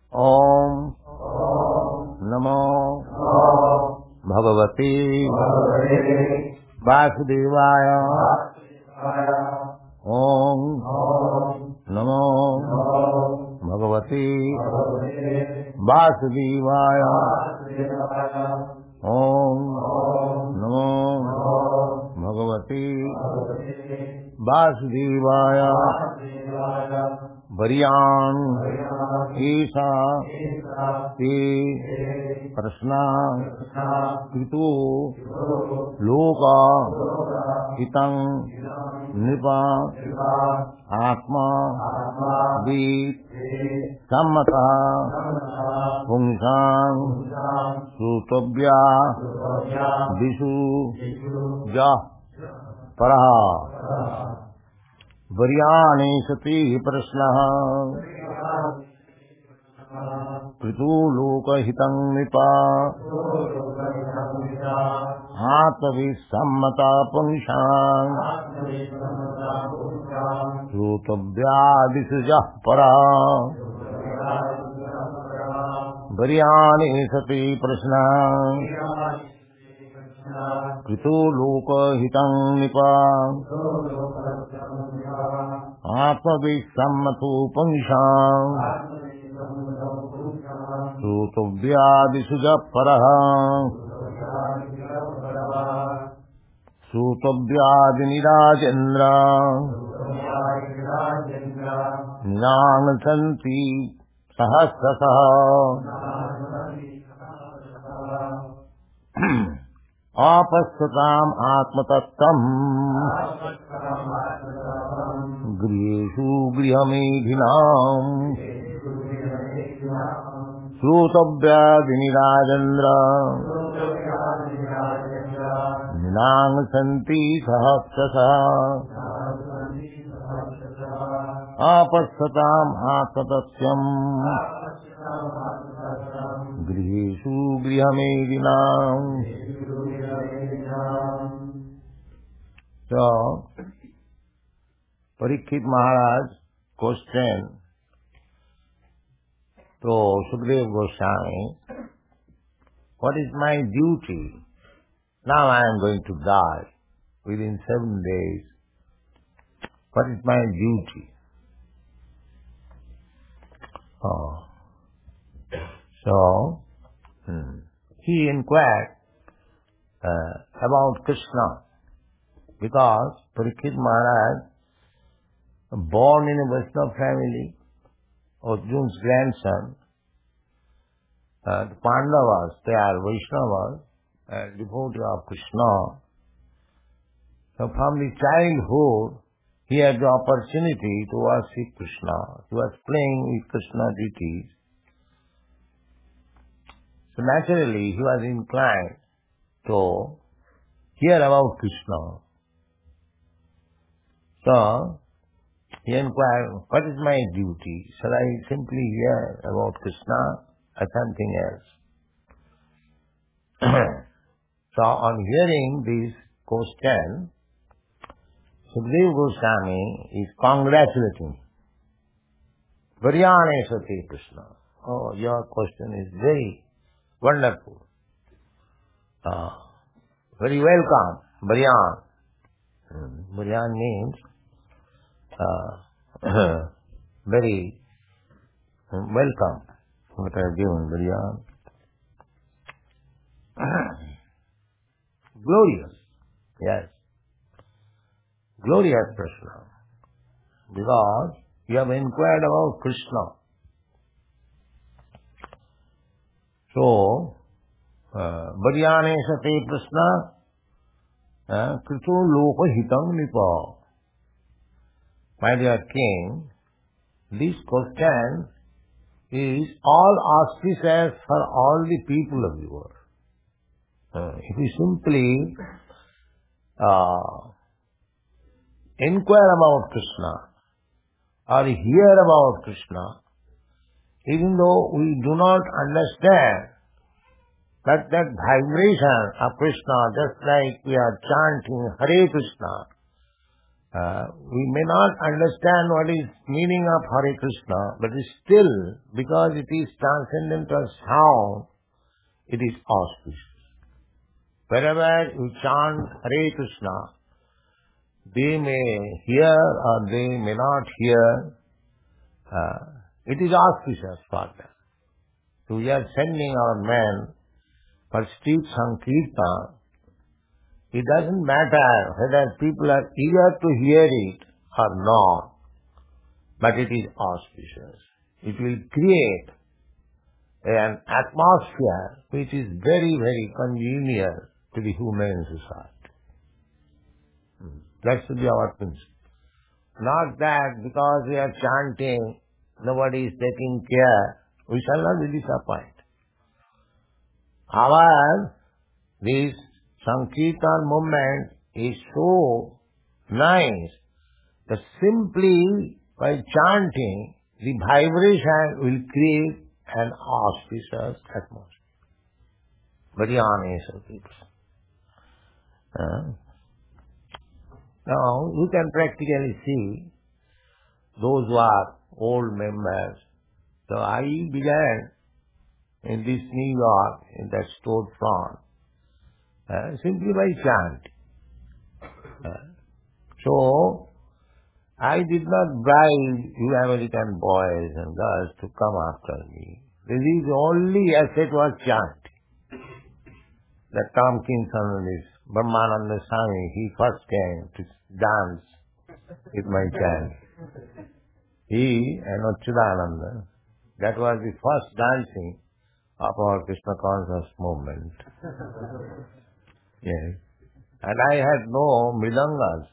Om Namo Bhagavate Vasudevaya. Om Namo Bhagavate Vasudevaya. Om Namo Bhagavate Vasudevaya. Varyan Esa Te Prasna Kritu Loka Hitang Nipa Atma Vid Sammata Pungsang Sutobhya Visu Jah Paraha Varyane Sati Prasnaha Kritu Loka Hitang Nipa Atmavi Sammata Pungsang Sutobhya Visu Paraha Varyane Sati Prasnaha Kritu Loka Hitang Nipa Atmavisammatu Pungsang Sutobhyadisuja Paraha Sutobhyadinirajendra Nyansanti Sahasrasaha Apassatam Atmatattam Griyeshu Griyamedhinam Srutabhyadinirajendra Ninangsanti Sahasrasa Apassatam Atmatatyam Griyeshu Griyamedhinam. So, Parikshit Maharaj question to Sukadeva Goswami, what is my duty? Now I am going to die within 7 days. What is my duty? So, he inquired about Krishna, because Parikshit Maharaj, born in a Vaishnava family, Arjuna's grandson, the Pandavas, they are Vaishnavas, and devotee of Krishna. So from the childhood, he had the opportunity to worship Krishna. He was playing with Krishna deities. So naturally, he was inclined to hear about Krishna. So, he inquired, what is my duty? Shall I simply hear about Krishna or something else? So, on hearing this question, Sukadeva Goswami is congratulating. Varyane Sati Krishna. Oh, your question is very wonderful. Very welcome. Varyan. Varyan means very welcome. What I have given, Varyan. Glorious. Yes. Glorious Krishna. Because you have inquired about Krishna. So, Varyane Sate Krishna Kritu Loka Hitang Nipa. My dear king, this question is all auspicious for all the people of the world. If you simply inquire about Krishna or hear about Krishna, even though we do not understand that vibration of Krishna, just like we are chanting Hare Krishna, We may not understand what is meaning of Hare Krishna, but still, because it is transcendental sound, it is auspicious. Wherever you chant Hare Krishna, they may hear or they may not hear. It is auspicious for them. So we are sending our men for street Sankirtan. It doesn't matter whether people are eager to hear it or not, but it is auspicious. It will create an atmosphere which is very, very congenial to the human society. That should be our principle. Not that because we are chanting, nobody is taking care, we shall not be disappointed. However, this Sankirtan movement is so nice that simply by chanting, the vibration will create an auspicious atmosphere. Very honest people. Now, you can practically see those who are old members. So I began in this New York, in that storefront, simply by chanting. So, I did not bribe you American boys and girls to come after me. This is the only asset was chanting. That Tompkinson, this Brahmananda Swami, he first came to dance with my chant. He and Achyutananda, that was the first dancing of our Krishna conscious movement. Yes. And I had no mridangas.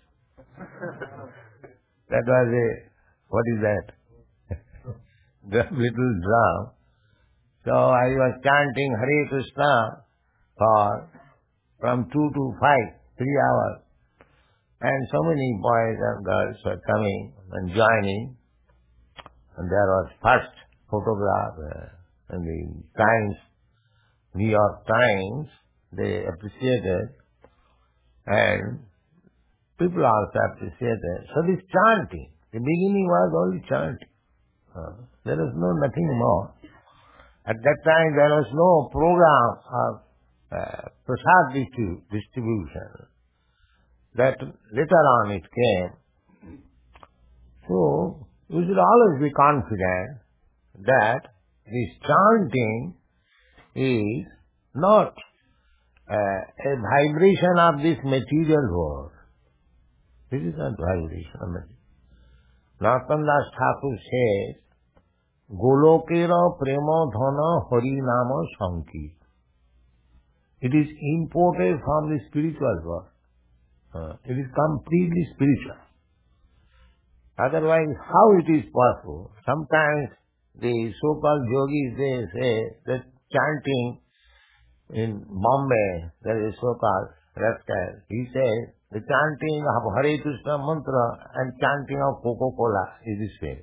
That was what is that? The little drum. So I was chanting Hare Krishna from 2 to 5, 3 hours. And so many boys and girls were coming and joining. And there was first photograph in the Times, New York Times. They appreciated. And people also appreciated. So this chanting, the beginning was only chanting. There was nothing more. At that time there was no program of prasad distribution. That later on it came. So you should always be confident that this chanting is not a vibration of this material world. This is not vibration of material. Narottam Das Thakur says, Golokera prema dhana hari nama sankit. It is imported from the spiritual world. It is completely spiritual. Otherwise, how it is possible? Sometimes the so-called yogis, they say that chanting in Bombay, there is a so-called rascal. He says the chanting of Hare Krishna mantra and chanting of Coca-Cola is the same.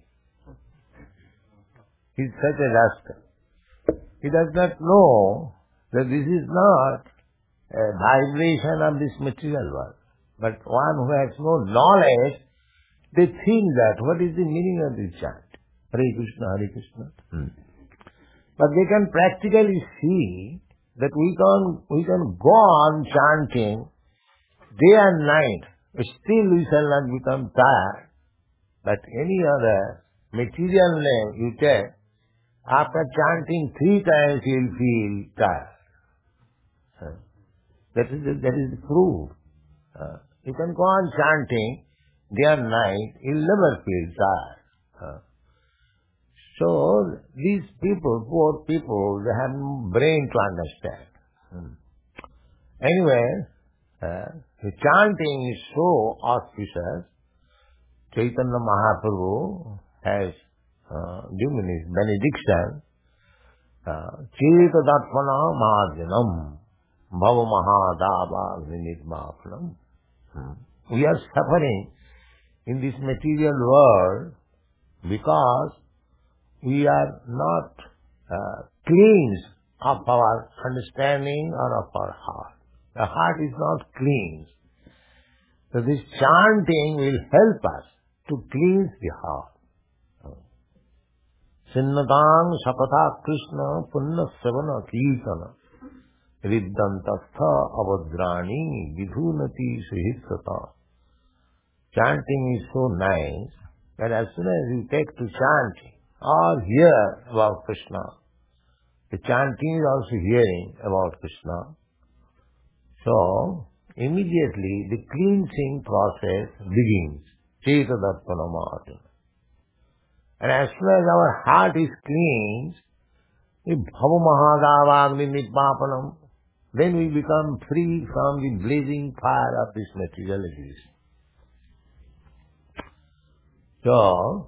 He is such a rascal. He does not know that this is not a vibration of this material world. But one who has no knowledge, they think that what is the meaning of this chant? Hare Krishna, Hare Krishna. But they can practically see that we can go on chanting day and night, but still we shall not become tired. But any other material name you take, after chanting 3 times you will feel tired. That is the proof. You can go on chanting day and night, you will never feel tired. So these people, poor people, they have no brain to understand. Anyway, the chanting is so auspicious. Chaitanya Mahaprabhu has given his benediction. Cheta Darpana Mahajanam Bhava Mahadava Vinidmapnam. We are suffering in this material world because we are not cleansed of our understanding or of our heart. The heart is not cleansed. So this chanting will help us to cleanse the heart. Sinnatang Shapatha Krishna Punna Savana Kirtana Riddantastha Avadrani Vidhunati Suhitsata. Chanting is so nice that as soon as you take to chanting or hear about Krishna, the chanting is also hearing about Krishna. So, immediately the cleansing process begins. Chetadattanamat. And as soon as our heart is cleansed, Bhavamahadavagni Nippapanam, then we become free from the blazing fire of this material existence. So,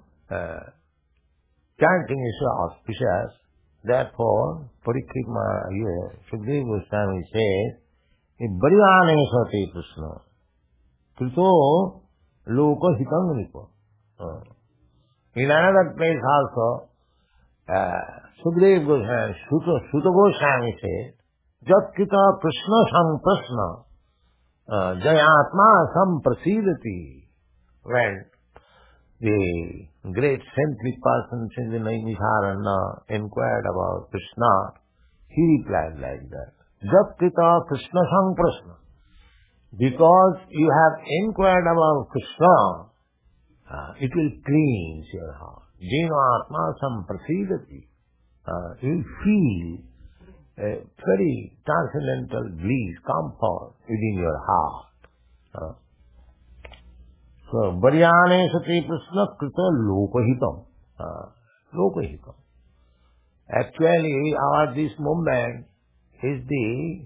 chanting is so auspicious. Therefore, Parikshit Maharaj, Sukadeva Goswami says, Baryane Sati Krishna, Krito Loka Hitam Nipo. In another place also, Sukadeva Goswami, Suta Goswami says, Jatkita Krishna Samprasna, Jayatma Samprasidati. When the great saintly persons in the Naimisharanya inquired about Krishna, he replied like that. Jatkita Krishna Samprasna. Because you have inquired about Krishna, it will cleanse your heart. Jena Atma Samprasidati. You feel a very transcendental bliss, comfort within your heart. So, Baryane Sati Krishna Krita Lokahitam. Lokahitam. Actually, this movement is the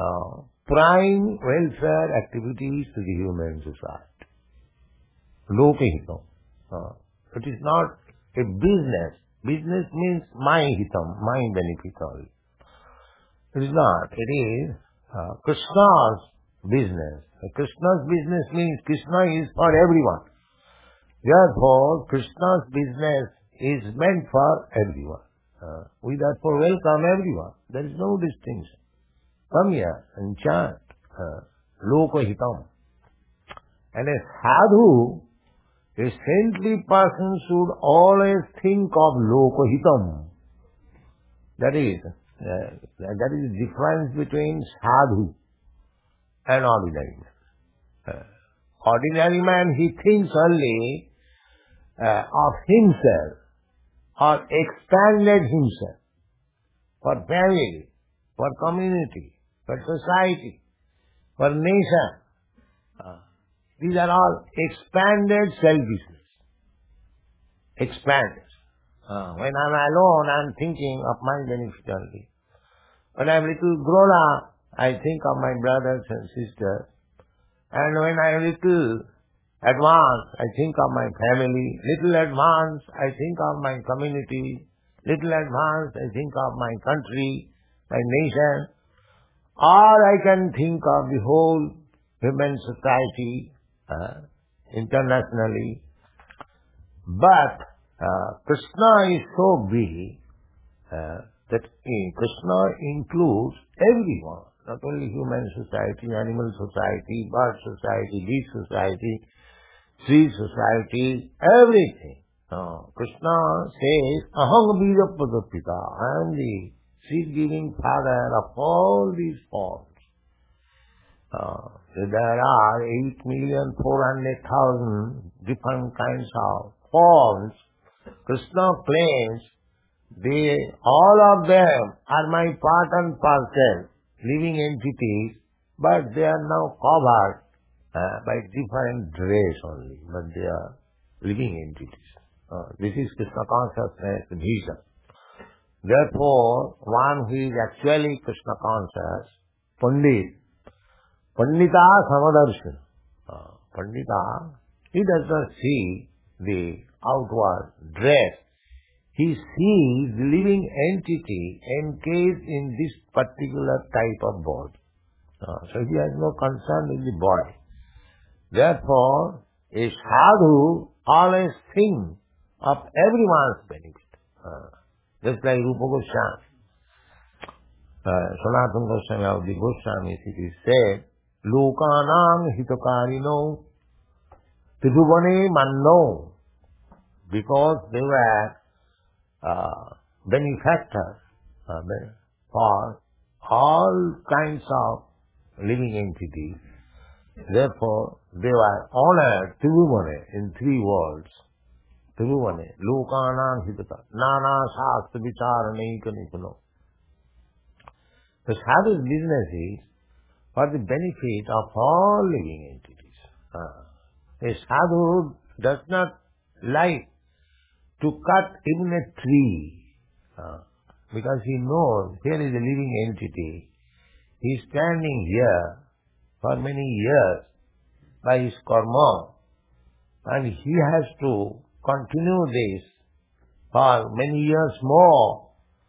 prime welfare activities to the human society. Lokahitam. It is not a business. Business means my hitam, my benefit only. It is not. It is Krishna's business. Krishna's business means Krishna is for everyone. Therefore, Krishna's business is meant for everyone. We therefore welcome everyone. There is no distinction. Come here and chant Lokahitam. And a sadhu, a saintly person should always think of Lokahitam. That is the difference between sadhu and ordinary man. Ordinary man, he thinks only of himself or expanded himself for family, for community, for society, for nation. These are all expanded selfishness. Expanded. When I'm alone, I'm thinking of my benefit only. When I'm little grown up, I think of my brothers and sisters. And when I'm little advanced, I think of my family. Little advanced, I think of my community. Little advanced, I think of my country, my nation. Or I can think of the whole human society internationally. But Krishna is so big that Krishna includes everyone, not only human society, animal society, bird society, bee society, tree society, everything. Krishna says, Aham Bija-pada-pita, I am the seed-giving father of all these forms. There are 8,400,000 different kinds of forms. Krishna claims all of them are my part and parcel, living entities, but they are now covered by different dress only, but they are living entities. This is Krishna consciousness vision. Therefore, one who is actually Krishna conscious, Pandita Samadarshan. Pandita, he does not see the outward dress. He sees the living entity encased in this particular type of body. So he has no concern with the body. Therefore, a sadhu always thinks of everyone's benefit. Just like Rupa Goswami. Sanatana Goswami of the Goswamis, it is said lokanam hitakarino, tribhuvane manno, because they were benefactors for all kinds of living entities. Therefore, they were honored tribhuvane in three worlds. Tribhuvane, lokanam hitaka, nana shastra vicharanaika nipuno. The sadhu's business is for the benefit of all living entities. A sadhu does not like to cut even a tree because he knows here is a living entity. He is standing here for many years by his karma, and he has to continue this for many years more.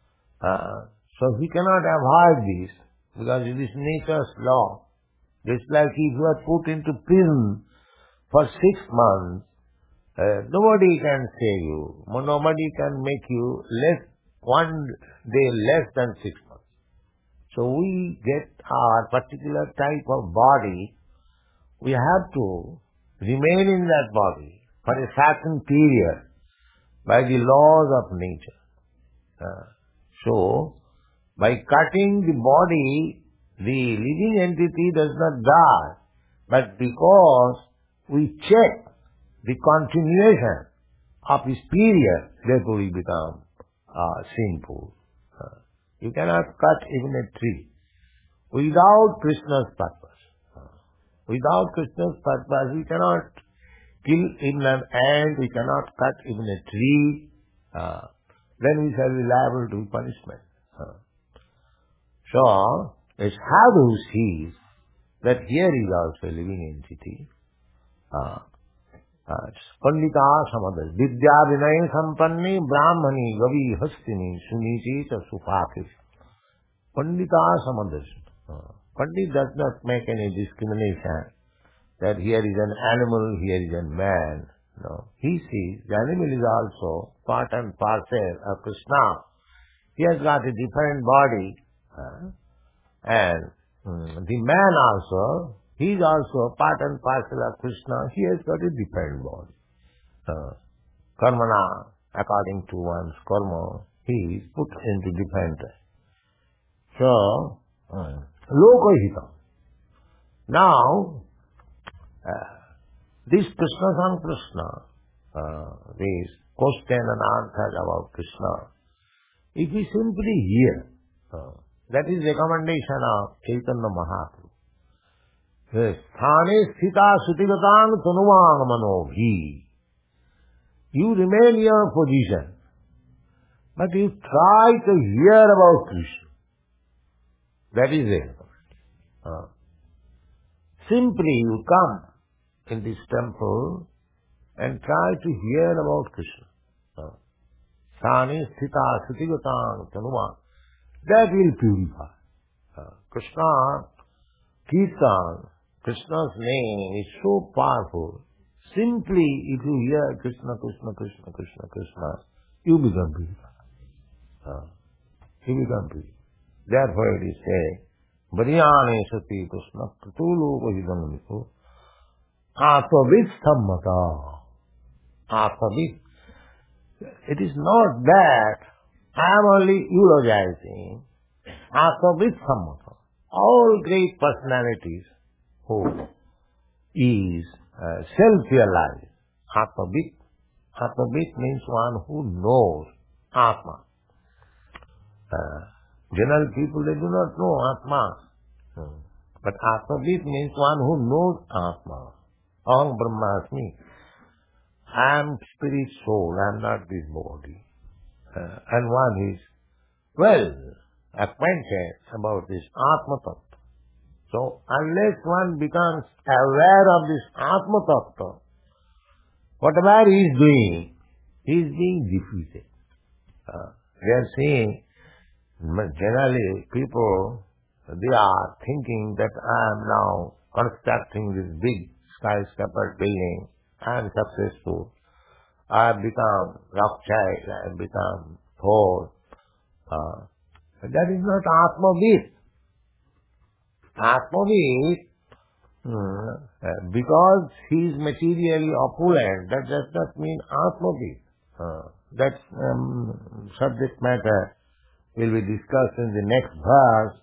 So he cannot avoid this because it is nature's law. Just like if you are put into prison for 6 months, nobody can save you. Nobody can make you one day less than 6 months. So we get our particular type of body. We have to remain in that body for a certain period by the laws of nature. So, by cutting the body, the living entity does not die, but because we check the continuation of his period, therefore we become sinful. You cannot cut even a tree without Krishna's purpose. Without Krishna's purpose, we cannot kill even an ant, we cannot cut even a tree. Then we shall be liable to punishment. So, a sadhu sees that here is also a living entity. Pandita samadhi, vidya vinay sampanni, brahmani, gavi, hastini, sunichi, cha supakis. Pandita samadhi. Pandit does not make any discrimination that here is an animal, here is a man. No. He sees the animal is also part and parcel of Krishna. He has got a different body. And the man also, he is also part and parcel of Krishna. He has got a different body. Karmana, according to one's karma, he is put into different. So, lokahita. Now, this Krishna and Krishna, this question and answer about Krishna, if we simply hear, that is recommendation of Chaitanya Mahaprabhu. Sthane sthita sutigatang tanuvang manobhi. You remain in your position, but you try to hear about Krishna. That is the recommendation. Simply you come in this temple and try to hear about Krishna. Sthane sthita sutigatang tanuvang. That will purify. Krishna, Kirtan, Krishna's name is so powerful. Simply, if you hear Krishna, Krishna, Krishna, Krishna, Krishna, you become purified. You become purified. Therefore it is said, Variyane sati Krishna pratulu vahidamaniku atavit sammata. Atavit. It is not that I am only eulogizing. Atavit sammata. All great personalities who is self-realized. Atavit. Atavit means one who knows Atma. General people, they do not know Atma. But Atavit means one who knows Atma. Aham Brahmasmi. I am spirit soul, I am not this body. And one is well acquainted about this Atma Tattva. So, unless one becomes aware of this Atma Tattva, whatever he is doing, he is being defeated. We are seeing, generally, people, they are thinking that I am now constructing this big skyscraper building, I am successful, I have become Rothschild, I have become Ford. That is not Atmavid. Atmavid Because he is materially opulent, that does not mean Atmavid. That subject matter will be discussed in the next verse.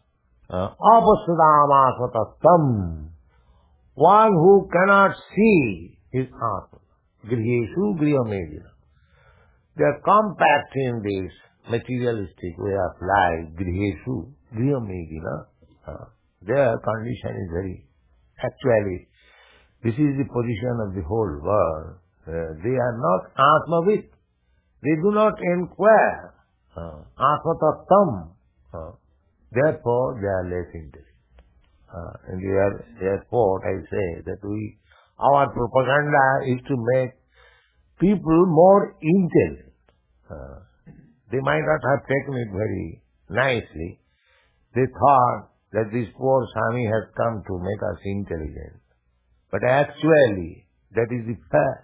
Apasudamasatastam. One who cannot see his Atma. Griheshu grihomedina. They are compact in this materialistic way of life. Griheshu grihomedina. Their condition is very... Actually, this is the position of the whole world. They are not Atmavid. They do not inquire. Atmatattam. Therefore, they are less intelligent. In the airport, I say that our propaganda is to make people more intelligent. They might not have taken it very nicely. They thought that this poor Swami has come to make us intelligent. But actually, that is the fact.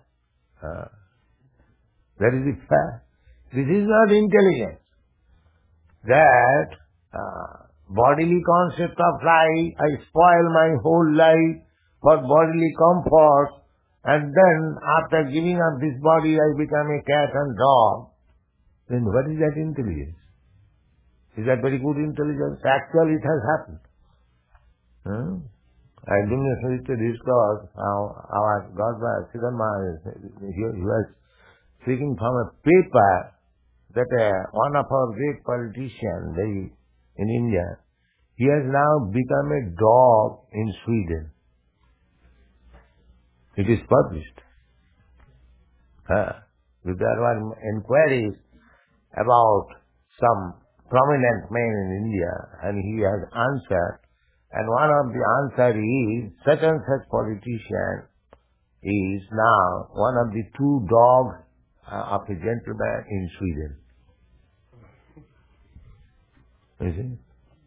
That is the fact. This is not intelligence. That bodily concept of life, I spoil my whole life for bodily comfort, and then after giving up this body, I become a cat and dog. Then what is that intelligence? Is that very good intelligence? Actually, it has happened. I didn't necessarily discuss how our Godfather Siddhartha, he was speaking from a paper that one of our great politicians in India, he has now become a dog in Sweden. It is published. There were inquiries about some prominent man in India, and he has answered. And one of the answer is, such and such politician is now one of the two dogs of a gentleman in Sweden. You see?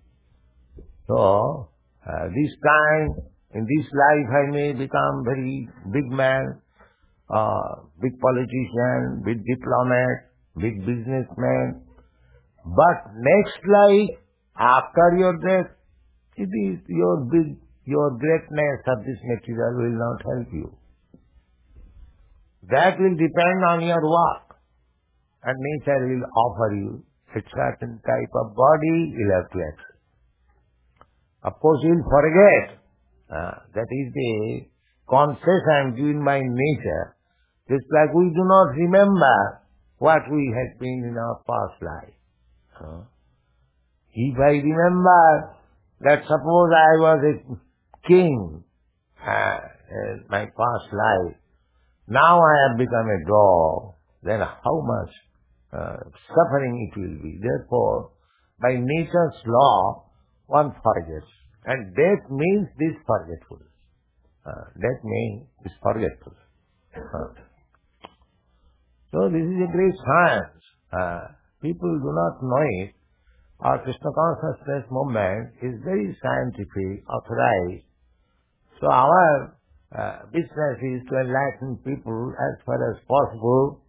So, this time, in this life, I may become very big man, big politician, big diplomat, big businessman. But next life, after your death, it is your greatness of this material will not help you. That will depend on your work. And nature will offer you a certain type of body you'll have to accept. Of course, you'll forget. That is the concession given by nature. Just like we do not remember what we had been in our past life. If I remember that suppose I was a king in my past life, now I have become a dog, then how much suffering it will be. Therefore, by nature's law, one forgets. And death means this forgetfulness. Death means this forgetfulness. So this is a great science. People do not know it. Our Krishna consciousness movement is very scientific, authorized. So our business is to enlighten people as far as possible.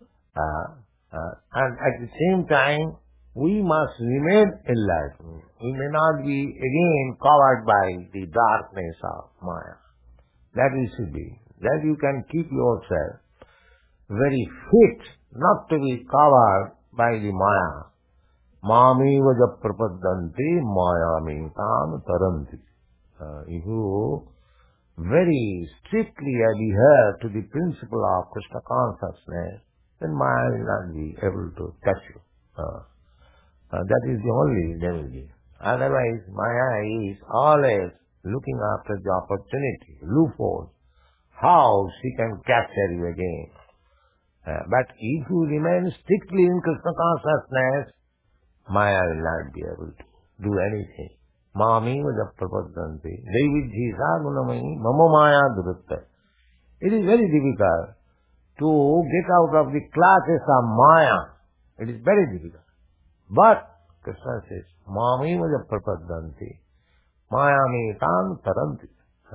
And at the same time, we must remain enlightened. We may not be again covered by the darkness of Maya. That we should be. That you can keep yourself very fit, not to be covered by the Maya. Mami vaja prapadanti mayami tam taranti. If you very strictly adhere to the principle of Krishna consciousness, then Maya will not be able to touch you. That is the only remedy. Otherwise, Maya is always looking after the opportunity, loopholes, how she can capture you again. But if you remain strictly in Krishna consciousness, Maya will not be able to do anything. Mami vaja prapadanti devidhi sagunamai mama maya durutta. It is very difficult to get out of the clutches of Maya. It is very difficult. But Krishna says, Mami vaja prapadanti mayami tam taranti.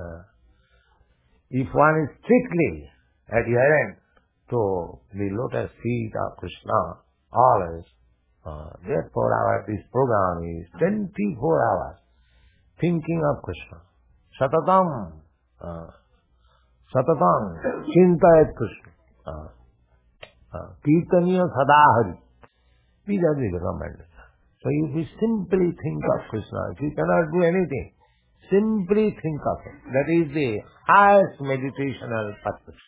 If one is strictly adherent to the lotus feet of Krishna, always, therefore this program is 24 hours thinking of Krishna. Satatam, Satatang chintayat Krishna. Kirtaniya sadahari. These are the recommended. So if you simply think of Krishna, if you cannot do anything, simply think of it. That is the highest meditational purpose.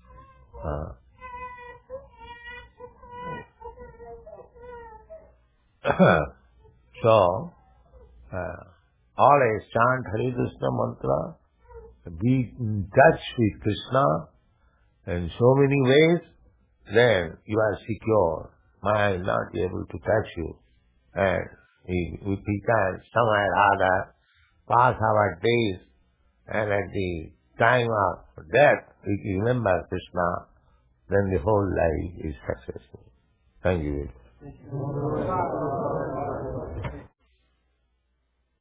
So, always chant Hare Krishna mantra, be in touch with Krishna in so many ways, then you are secure. Maya is not able to touch you. And if we can somehow or other pass our days, and at the time of death we remember Krishna, then the whole life is successful. Thank you.